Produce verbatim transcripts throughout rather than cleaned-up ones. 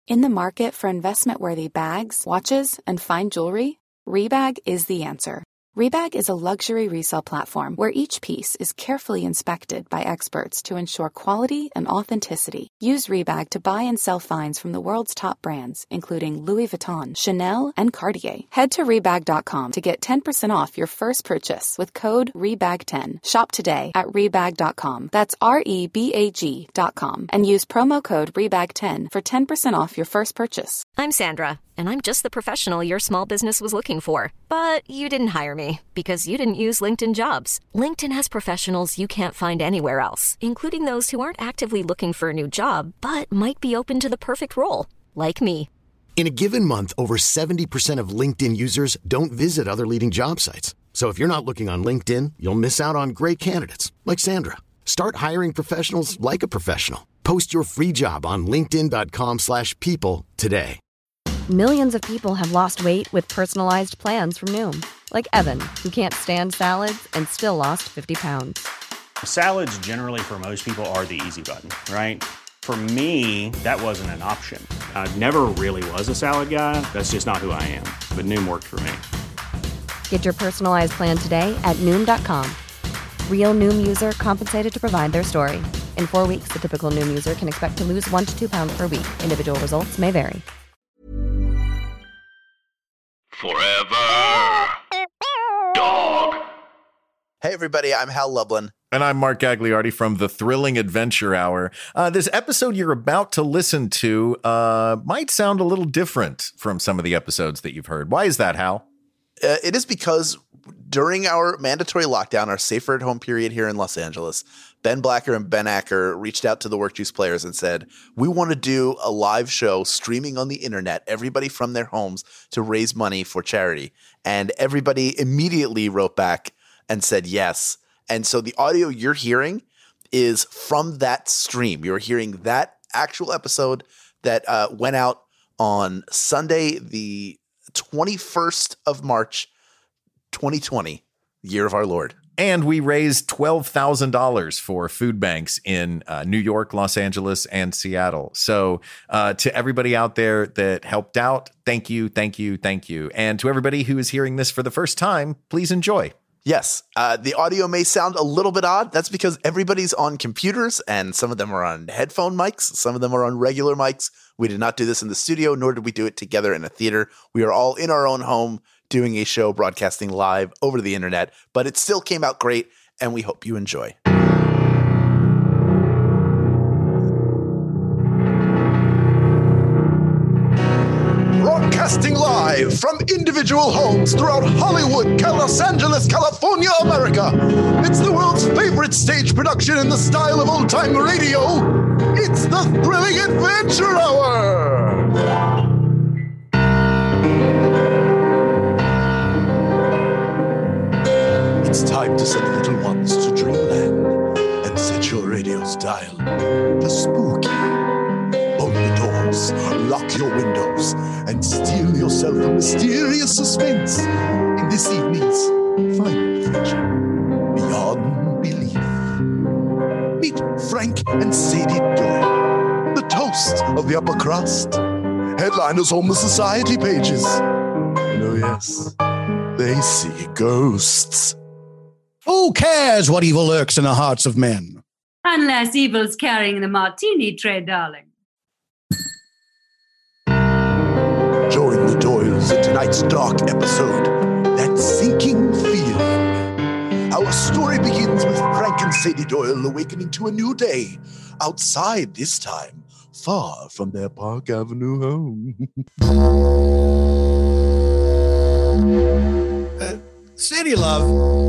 In the market for investment-worthy bags, watches, and fine jewelry, Rebag is the answer. Rebag is a luxury resale platform where each piece is carefully inspected by experts to ensure quality and authenticity. Use Rebag to buy and sell finds from the world's top brands, including Louis Vuitton, Chanel, and Cartier. Head to Rebag dot com to get ten percent off your first purchase with code Rebag ten. Shop today at Rebag dot com. That's R E B A G dot com. And use promo code Rebag ten for ten percent off your first purchase. I'm Sandra, and I'm just the professional your small business was looking for. But you didn't hire me because you didn't use LinkedIn Jobs. LinkedIn has professionals you can't find anywhere else, including those who aren't actively looking for a new job, but might be open to the perfect role, like me. In a given month, over seventy percent of LinkedIn users don't visit other leading job sites. So if you're not looking on LinkedIn, you'll miss out on great candidates like Sandra. Start hiring professionals like a professional. Post your free job on linkedin dot com slash people today. Millions of people have lost weight with personalized plans from Noom. Like Evan, who can't stand salads and still lost fifty pounds. Salads generally for most people are the easy button, right? For me, that wasn't an option. I never really was a salad guy. That's just not who I am. But Noom worked for me. Get your personalized plan today at Noom dot com. Real Noom user compensated to provide their story. In four weeks, the typical Noom user can expect to lose one to two pounds per week. Individual results may vary. Forever Dog. Hey everybody, I'm Hal Lublin. And I'm Mark Gagliardi from the Thrilling Adventure Hour. Uh, this episode you're about to listen to uh, might sound a little different from some of the episodes that you've heard. Why is that, Hal? Uh, it is because during our mandatory lockdown, our safer at home period here in Los Angeles, Ben Blacker and Ben Acker reached out to the Work Juice players and said, we want to do a live show streaming on the internet, everybody from their homes, to raise money for charity. And everybody immediately wrote back and said yes. And so the audio you're hearing is from that stream. You're hearing that actual episode that uh, went out on Sunday, the twenty-first of March, twenty twenty, year of our Lord. And we raised twelve thousand dollars for food banks in uh, New York, Los Angeles, and Seattle. So uh, to everybody out there that helped out, thank you, thank you, thank you. And to everybody who is hearing this for the first time, please enjoy. Yes, uh, the audio may sound a little bit odd. That's because everybody's on computers, and some of them are on headphone mics. Some of them are on regular mics. We did not do this in the studio, nor did we do it together in a theater. We are all in our own home doing a show broadcasting live over the internet, but it still came out great, and we hope you enjoy. Broadcasting live from individual homes throughout Hollywood, Los Angeles, California, America. It's the world's favorite stage production in the style of old-time radio. It's the Thrilling Adventure Hour. It's time to send little ones to dreamland and set your radio's dial to spooky. Open the doors, lock your windows, and steal yourself a mysterious suspense in this evening's final adventure, Beyond Belief. Meet Frank and Sadie Doyle, the toast of the upper crust, headliners on the society pages. And oh yes, they see ghosts. Who cares what evil lurks in the hearts of men? Unless evil's carrying the martini tray, darling. Join the Doyles in tonight's dark episode, That Sinking Feeling. Our story begins with Frank and Sadie Doyle awakening to a new day, outside this time, far from their Park Avenue home. uh, Sadie Love.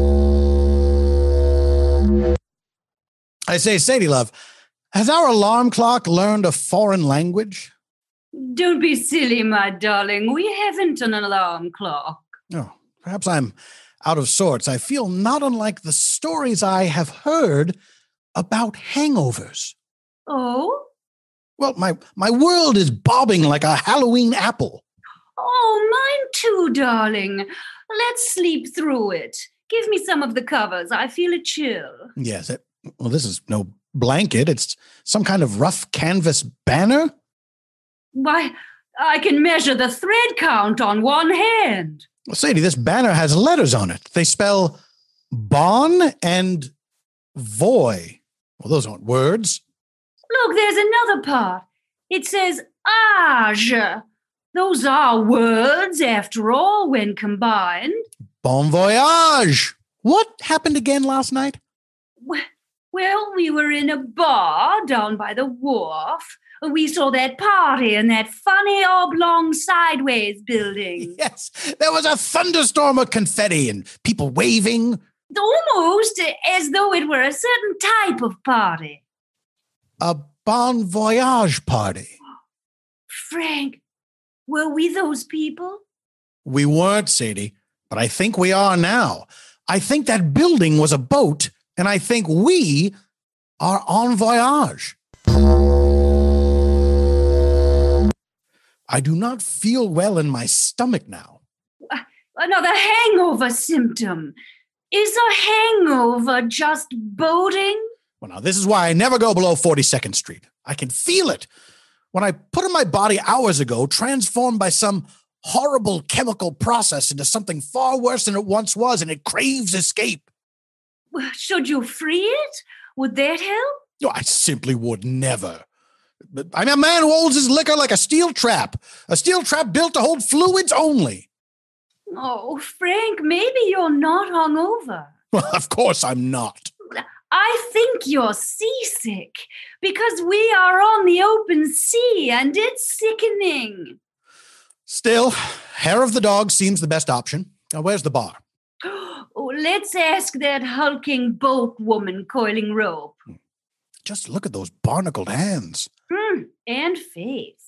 I say, Sadie Love, has our alarm clock learned a foreign language? Don't be silly, my darling. We haven't an alarm clock. Oh, perhaps I'm out of sorts. I feel not unlike the stories I have heard about hangovers. Oh? Well, my, my world is bobbing like a Halloween apple. Oh, mine too, darling. Let's sleep through it. Give me some of the covers. I feel a chill. Yes. It, well, this is no blanket. It's some kind of rough canvas banner. Why, I can measure the thread count on one hand. Well, Sadie, this banner has letters on it. They spell bon and voy. Well, those aren't words. Look, there's another part. It says age. Those are words, after all, when combined. Bon voyage. What happened again last night? Well, we were in a bar down by the wharf. We saw that party in that funny oblong sideways building. Yes, there was a thunderstorm of confetti and people waving. Almost as though it were a certain type of party. A bon voyage party. Frank, were we those people? We weren't, Sadie, but I think we are now. I think that building was a boat, and I think we are en voyage. I do not feel well in my stomach now. Another hangover symptom. Is a hangover just boating? Well, now, this is why I never go below forty-second Street. I can feel it. When I put in my body hours ago, transformed by some horrible chemical process into something far worse than it once was, and it craves escape. Should you free it? Would that help? No, I simply would never. But I'm a man who holds his liquor like a steel trap. A steel trap built to hold fluids only. Oh, Frank, maybe you're not hungover. Well, of course I'm not. I think you're seasick because we are on the open sea and it's sickening. Still, hair of the dog seems the best option. Now, where's the bar? Oh, let's ask that hulking boat woman coiling rope. Just look at those barnacled hands. Mm, and face.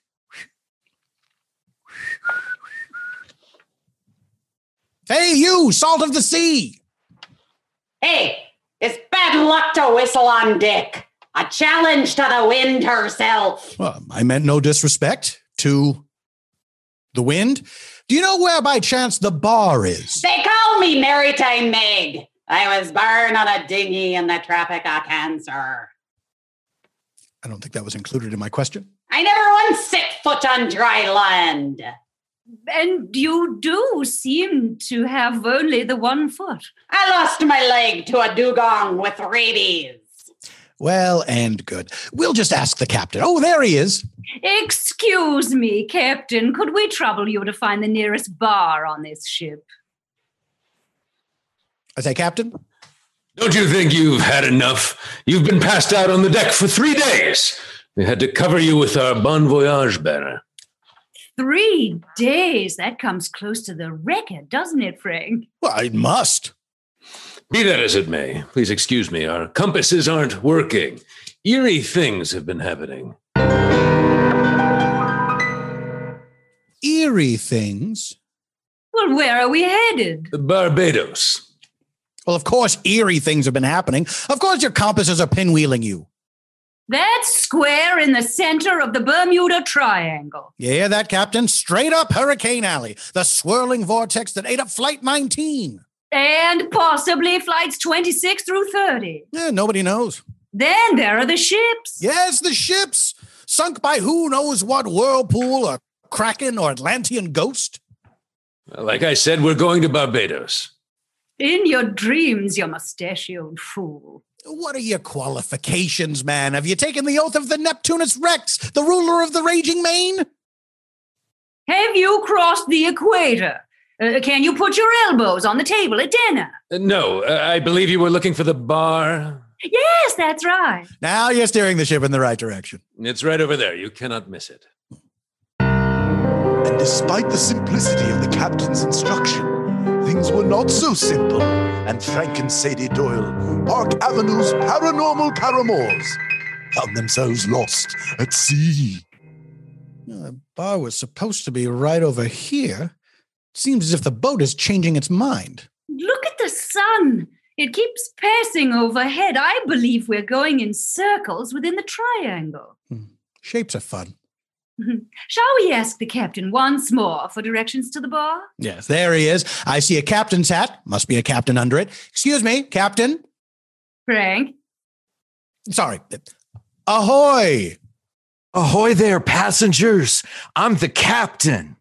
Hey, you, salt of the sea! Hey, it's bad luck to whistle on Dick. A challenge to the wind herself. Well, I meant no disrespect to the wind. Do you know where, by chance, the bar is? They call me Maritime Meg. I was born on a dinghy in the Tropic of Cancer. I don't think that was included in my question. I never once set foot on dry land. And you do seem to have only the one foot. I lost my leg to a dugong with rabies. Well and good. We'll just ask the captain. Oh, there he is. Excuse me, Captain. Could we trouble you to find the nearest bar on this ship? I say, Captain? Don't you think you've had enough? You've been passed out on the deck for three days. We had to cover you with our Bon Voyage banner. Three days? That comes close to the record, doesn't it, Frank? Well, it must. Be that as it may, please excuse me. Our compasses aren't working. Eerie things have been happening. Eerie things? Well, where are we headed? Barbados. Well, of course, eerie things have been happening. Of course, your compasses are pinwheeling you. That's square in the center of the Bermuda Triangle. You hear that, Captain? Straight up Hurricane Alley, the swirling vortex that ate up Flight nineteen. And possibly flights twenty-six through thirty. Yeah, nobody knows. Then there are the ships. Yes, the ships. Sunk by who knows what whirlpool or kraken or Atlantean ghost. Like I said, we're going to Barbados. In your dreams, you mustachioed fool. What are your qualifications, man? Have you taken the oath of the Neptunus Rex, the ruler of the raging main? Have you crossed the equator? Uh, can you put your elbows on the table at dinner? Uh, no, uh, I believe you were looking for the bar. Yes, that's right. Now you're steering the ship in the right direction. It's right over there. You cannot miss it. And despite the simplicity of the captain's instruction, things were not so simple, and Frank and Sadie Doyle, Park Avenue's paranormal paramours, found themselves lost at sea. The bar was supposed to be right over here. Seems as if the boat is changing its mind. Look at the sun. It keeps passing overhead. I believe we're going in circles within the triangle. Hmm. Shapes are fun. Shall we ask the captain once more for directions to the bar? Yes, there he is. I see a captain's hat. Must be a captain under it. Excuse me, Captain. Frank? Sorry. Ahoy! Ahoy there, passengers. I'm the captain.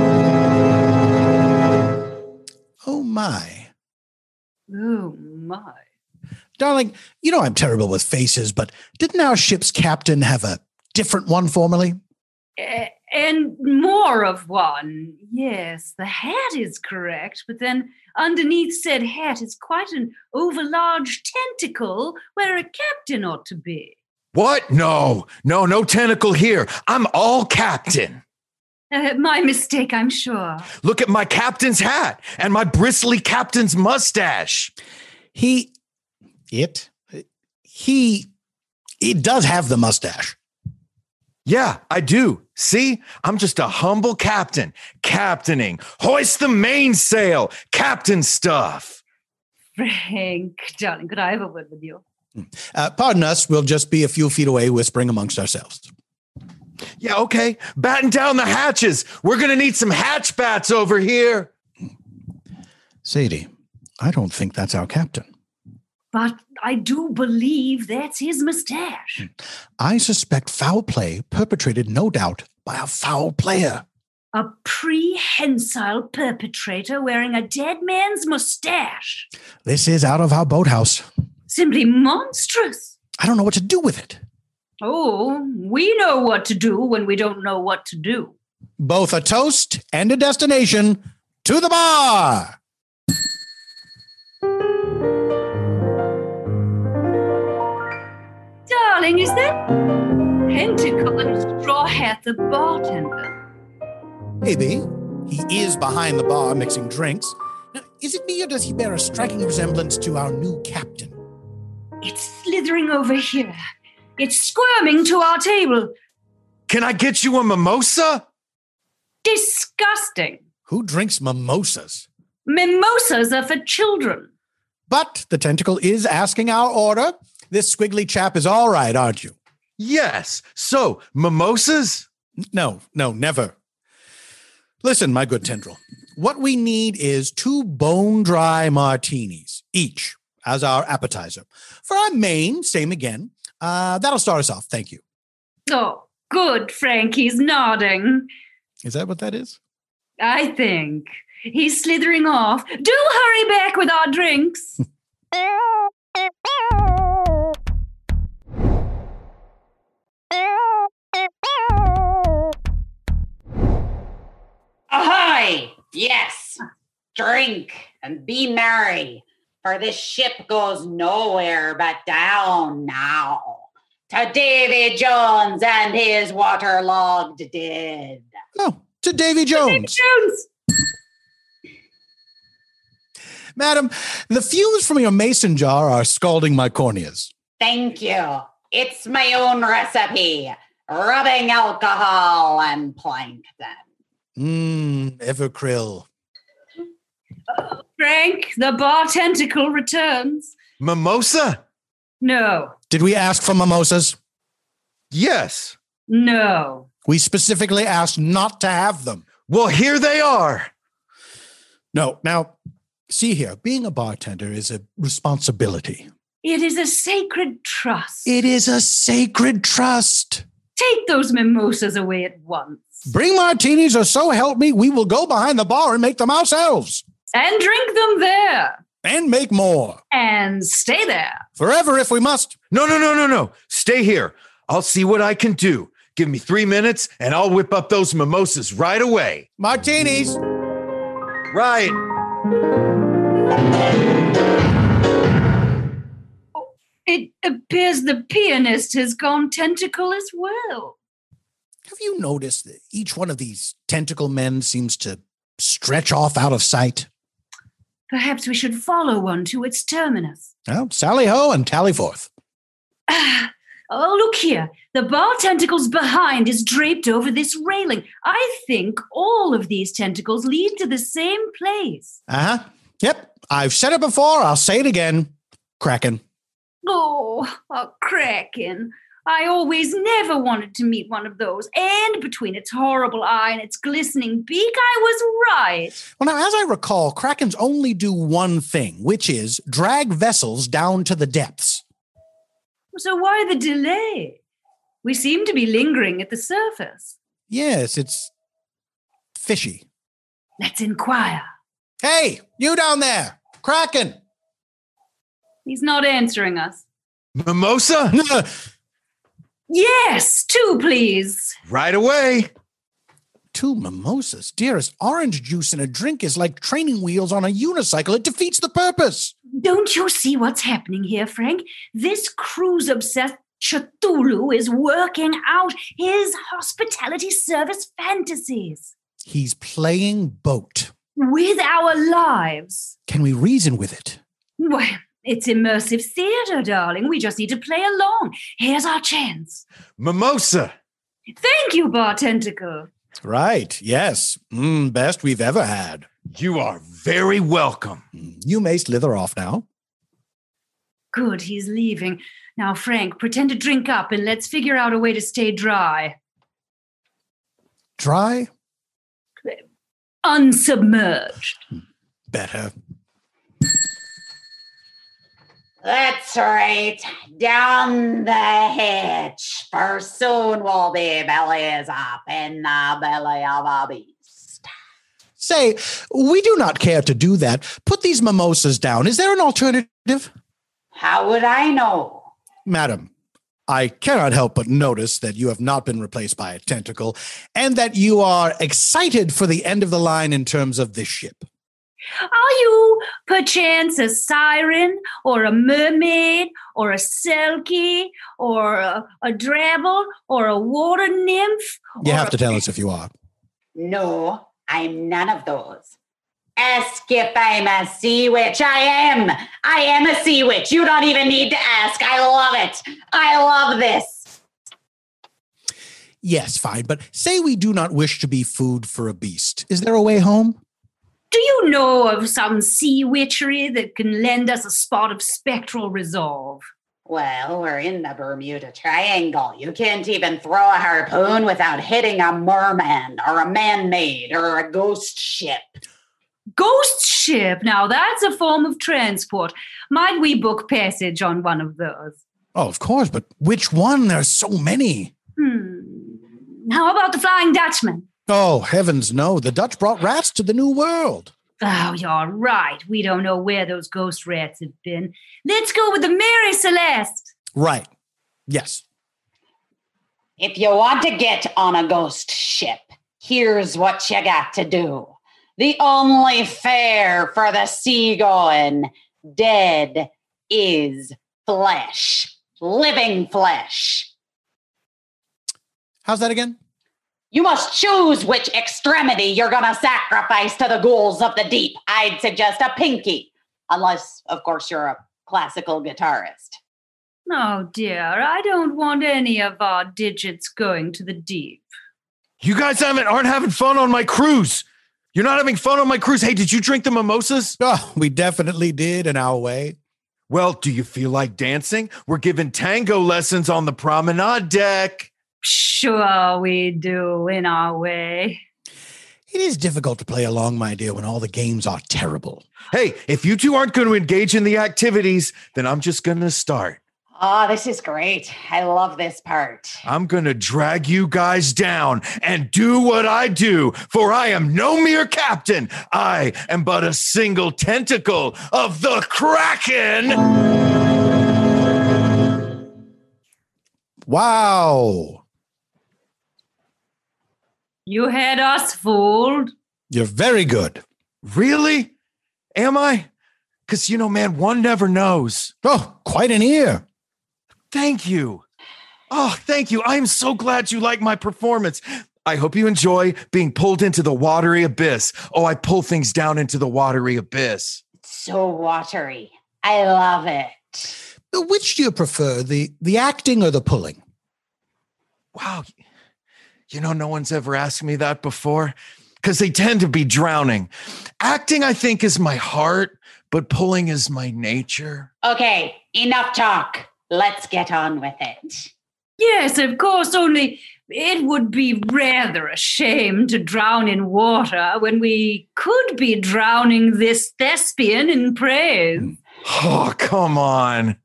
Oh, my. Oh, my. Darling, you know I'm terrible with faces, but didn't our ship's captain have a different one formerly? Uh, and more of one. Yes, the hat is correct, but then underneath said hat is quite an overlarge tentacle where a captain ought to be. What? No, no, no tentacle here. I'm all captain. Uh, my mistake, I'm sure. Look at my captain's hat and my bristly captain's mustache. He, it, he, he does have the mustache. Yeah, I do. See, I'm just a humble captain, captaining. Hoist the mainsail, captain stuff. Frank, darling, could I have a word with you? Uh, pardon us, we'll just be a few feet away whispering amongst ourselves. Yeah, okay. Batten down the hatches. We're going to need some hatch bats over here. Sadie, I don't think that's our captain. But I do believe that's his mustache. I suspect foul play perpetrated, no doubt, by a foul player. A prehensile perpetrator wearing a dead man's mustache. This is out of our boathouse. Simply monstrous. I don't know what to do with it. Oh, we know what to do when we don't know what to do. Both a toast and a destination to the bar. Darling, is that Tentacle and Straw Hat the bartender? Maybe. He is behind the bar mixing drinks. Now, is it me or does he bear a striking resemblance to our new captain? It's slithering over here. It's squirming to our table. Can I get you a mimosa? Disgusting. Who drinks mimosas? Mimosas are for children. But the tentacle is asking our order. This squiggly chap is all right, aren't you? Yes. So, mimosas? No, no, never. Listen, my good tendril. What we need is two bone-dry martinis, each, as our appetizer. For our main, same again. Uh, that'll start us off. Thank you. Oh, good. Frankie's nodding. Is that what that is? I think. He's slithering off. Do hurry back with our drinks. Ahoy! Yes. Drink and be merry, for this ship goes nowhere but down now. To Davy Jones and his waterlogged dead. No, to Davy Jones. To Davy Jones. Madam, the fumes from your mason jar are scalding my corneas. Thank you. It's my own recipe. Rubbing alcohol and plankton. Mmm, Everkrill. Oh, Frank, the bar tentacle returns. Mimosa? No. Did we ask for mimosas? Yes. No. We specifically asked not to have them. Well, here they are. No. Now, see here, being a bartender is a responsibility. It is a sacred trust. It is a sacred trust. Take those mimosas away at once. Bring martinis, or so help me, we will go behind the bar and make them ourselves. And drink them there. And make more. And stay there. Forever if we must. No, no, no, no, no. Stay here. I'll see what I can do. Give me three minutes and I'll whip up those mimosas right away. Martinis. Right. It appears the pianist has gone tentacle as well. Have you noticed that each one of these tentacle men seems to stretch off out of sight? Perhaps we should follow one to its terminus. Well, sally ho and tally forth. Ah, oh, look here. The bar tentacles behind is draped over this railing. I think all of these tentacles lead to the same place. Uh-huh. Yep. I've said it before. I'll say it again. Kraken. Oh, a kraken. I always never wanted to meet one of those. And between its horrible eye and its glistening beak, I was right. Well, now, as I recall, krakens only do one thing, which is drag vessels down to the depths. So why the delay? We seem to be lingering at the surface. Yes, it's fishy. Let's inquire. Hey, you down there, Kraken. He's not answering us. Mimosa? Yes, two, please. Right away. Two mimosas? Dearest, orange juice in a drink is like training wheels on a unicycle. It defeats the purpose. Don't you see what's happening here, Frank? This cruise-obsessed Cthulhu is working out his hospitality service fantasies. He's playing boat. With our lives. Can we reason with it? Well, it's immersive theater, darling. We just need to play along. Here's our chance. Mimosa. Thank you, Bartentacle. Right, yes. Mm, best we've ever had. You are very welcome. You may slither off now. Good, he's leaving. Now, Frank, pretend to drink up and let's figure out a way to stay dry. Dry? Unsubmerged. Better. That's right. Down the hatch, for soon we'll be bellies up in the belly of a beast. Say, we do not care to do that. Put these mimosas down. Is there an alternative? How would I know? Madam, I cannot help but notice that you have not been replaced by a tentacle and that you are excited for the end of the line in terms of this ship. Are you perchance a siren or a mermaid or a selkie or a, a drabble or a water nymph? You have to tell us if you are. No, I'm none of those. Ask if I'm a sea witch. I am. I am a sea witch. You don't even need to ask. I love it. I love this. Yes, fine. But say we do not wish to be food for a beast. Is there a way home? Do you know of some sea witchery that can lend us a spot of spectral resolve? Well, we're in the Bermuda Triangle. You can't even throw a harpoon without hitting a merman or a man-made or a ghost ship. Ghost ship? Now that's a form of transport. Might we book passage on one of those? Oh, of course, but which one? There are so many. Hmm. How about the Flying Dutchman? Oh, heavens no. The Dutch brought rats to the New World. Oh, you're right. We don't know where those ghost rats have been. Let's go with the Mary Celeste. Right. Yes. If you want to get on a ghost ship, here's what you got to do. The only fare for the seagoing dead is flesh. Living flesh. How's that again? You must choose which extremity you're going to sacrifice to the ghouls of the deep. I'd suggest a pinky, unless, of course, you're a classical guitarist. Oh, dear. I don't want any of our digits going to the deep. You guys haven't aren't having fun on my cruise. You're not having fun on my cruise. Hey, did you drink the mimosas? Oh, we definitely did in our way. Well, do you feel like dancing? We're giving tango lessons on the promenade deck. Sure we do, in our way. It is difficult to play along, my dear, when all the games are terrible. Hey, if you two aren't going to engage in the activities, then I'm just going to start. Oh, this is great. I love this part. I'm going to drag you guys down and do what I do, for I am no mere captain. I am but a single tentacle of the Kraken. Wow. You had us fooled. You're very good. Really? Am I? Because, you know, man, one never knows. Oh, quite an ear. Thank you. Oh, thank you. I am so glad you like my performance. I hope you enjoy being pulled into the watery abyss. Oh, I pull things down into the watery abyss. So watery. I love it. Which do you prefer, the, the acting or the pulling? Wow. You know, no one's ever asked me that before because they tend to be drowning. Acting, I think, is my heart, but pulling is my nature. Okay, enough talk. Let's get on with it. Yes, of course, only it would be rather a shame to drown in water when we could be drowning this thespian in praise. Oh, come on.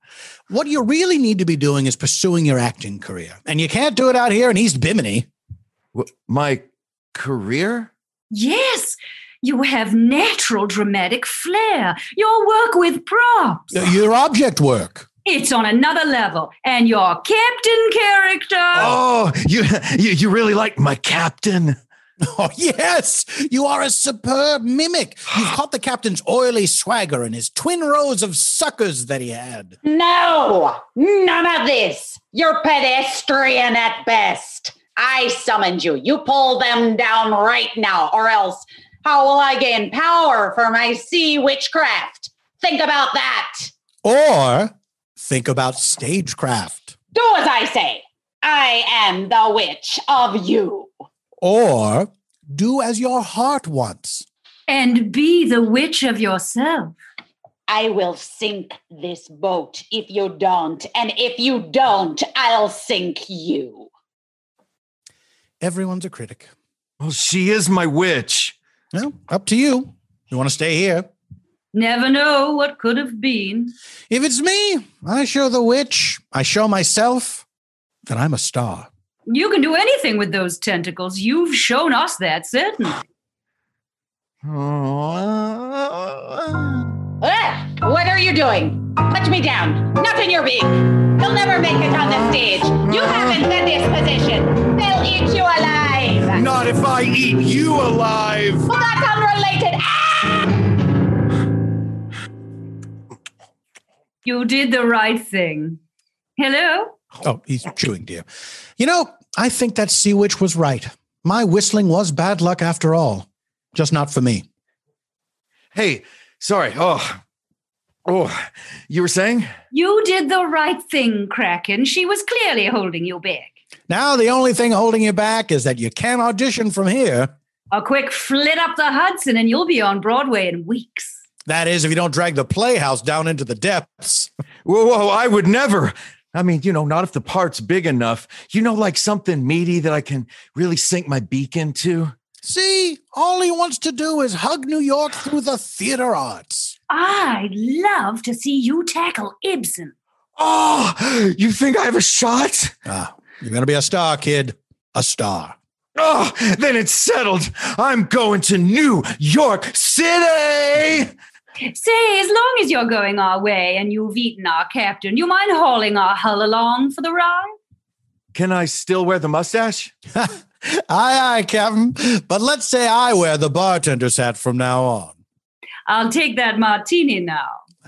What you really need to be doing is pursuing your acting career. And you can't do it out here in East Bimini. What, my career? Yes, you have natural dramatic flair. Your work with props. Your object work. It's on another level. And your captain character. Oh, you, you, you really like my captain? Oh, yes. You are a superb mimic. You've caught the captain's oily swagger and his twin rows of suckers that he had. No, none of this. You're pedestrian at best. I summoned you. You pull them down right now, or else how will I gain power for my sea witchcraft? Think about that. Or think about stagecraft. Do as I say. I am the witch of you. Or do as your heart wants. And be the witch of yourself. I will sink this boat if you don't. And if you don't, I'll sink you. Everyone's a critic. Well, she is my witch. Well, up to you. You want to stay here? Never know what could have been. If it's me, I show the witch, I show myself, then I'm a star. You can do anything with those tentacles. You've shown us that, certainly. Ah, what are you doing? Put me down. Not in your beak. You'll never make it on the stage. You haven't the disposition. They'll eat you alive. Not if I eat you alive. Well, that's unrelated. Ah! You did the right thing. Hello? Oh, he's chewing, dear. You know, I think that sea witch was right. My whistling was bad luck after all. Just not for me. Hey, sorry. Oh, oh, you were saying? You did the right thing, Kraken. She was clearly holding you back. Now the only thing holding you back is that you can't audition from here. A quick flit up the Hudson and you'll be on Broadway in weeks. That is, if you don't drag the Playhouse down into the depths. Whoa, whoa, I would never. I mean, you know, not if the part's big enough. You know, like something meaty that I can really sink my beak into. See, all he wants to do is hug New York through the theater arts. I'd love to see you tackle Ibsen. Oh, you think I have a shot? Ah, you're going to be a star, kid. A star. Oh, then it's settled. I'm going to New York City. Say, as long as you're going our way and you've eaten our captain, you mind hauling our hull along for the ride? Can I still wear the mustache? Aye, aye, Captain. But let's say I wear the bartender's hat from now on. I'll take that martini now.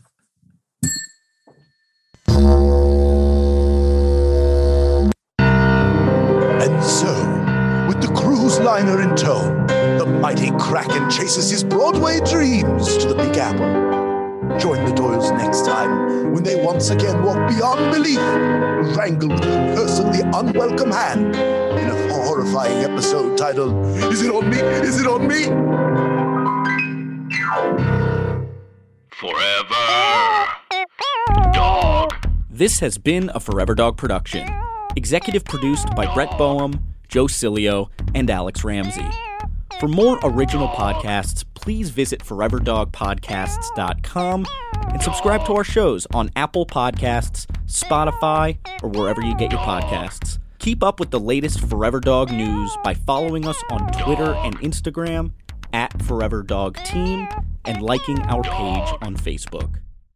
And so, with the cruise liner in tow, the mighty Kraken chases his Broadway dreams to the Big Apple. Join the Doyles next time when they once again walk beyond belief, wrangle with the curse of the unwelcome hand in a horrifying episode titled, Is It On Me? Is It On Me? Forever Dog. This has been a Forever Dog production. Executive produced by Brett Boehm, Joe Cilio, and Alex Ramsey. For more original podcasts, please visit forever dog podcasts dot com and subscribe to our shows on Apple Podcasts, Spotify, or wherever you get your podcasts. Keep up with the latest Forever Dog news by following us on Twitter and Instagram at Forever Dog Team and liking our page on Facebook.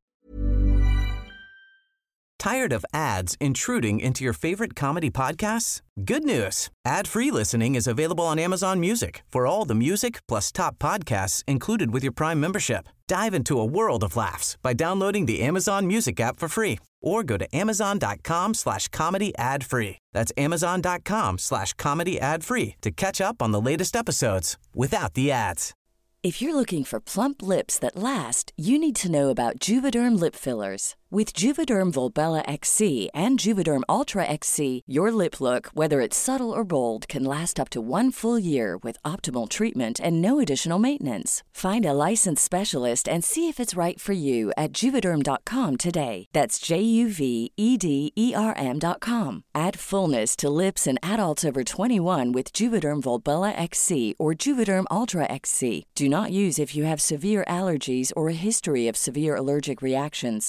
Tired of ads intruding into your favorite comedy podcasts? Good news. Ad-free listening is available on Amazon Music for all the music plus top podcasts included with your Prime membership. Dive into a world of laughs by downloading the Amazon Music app for free or go to amazon.com slash comedy ad free. That's amazon.com slash comedy ad free to catch up on the latest episodes without the ads. If you're looking for plump lips that last, you need to know about Juvederm lip fillers. With Juvederm Volbella X C and Juvederm Ultra X C, your lip look, whether it's subtle or bold, can last up to one full year with optimal treatment and no additional maintenance. Find a licensed specialist and see if it's right for you at Juvederm dot com today. That's J U V E D E R M dot com. Add fullness to lips in adults over twenty-one with Juvederm Volbella X C or Juvederm Ultra X C. Do not use if you have severe allergies or a history of severe allergic reactions, or if you're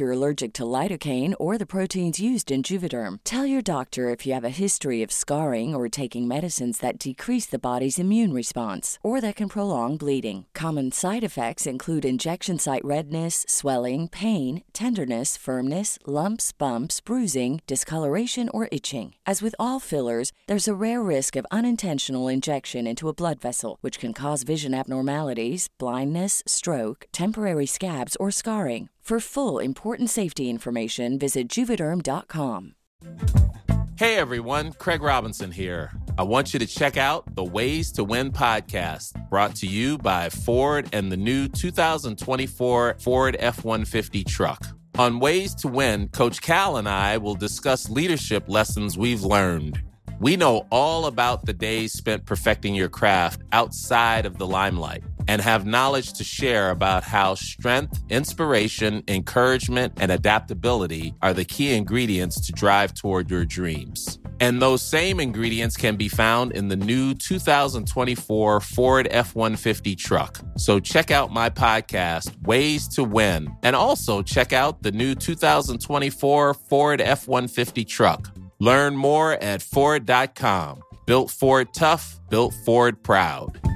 you're allergic to lidocaine or the proteins used in Juvederm. Tell your doctor if you have a history of scarring or taking medicines that decrease the body's immune response or that can prolong bleeding. Common side effects include injection site redness, swelling, pain, tenderness, firmness, lumps, bumps, bruising, discoloration, or itching. As with all fillers, there's a rare risk of unintentional injection into a blood vessel, which can cause vision abnormalities, blindness, stroke, temporary scabs, or scarring. For full, important safety information, visit Juvederm dot com. Hey everyone, Craig Robinson here. I want you to check out the Ways to Win podcast, brought to you by Ford and the new two thousand twenty-four Ford F one fifty truck. On Ways to Win, Coach Cal and I will discuss leadership lessons we've learned. We know all about the days spent perfecting your craft outside of the limelight and have knowledge to share about how strength, inspiration, encouragement, and adaptability are the key ingredients to drive toward your dreams. And those same ingredients can be found in the new two thousand twenty-four Ford F one fifty truck. So check out my podcast, Ways to Win, and also check out the new two thousand twenty-four Ford F one fifty truck. Learn more at Ford dot com. Built Ford tough, built Ford proud.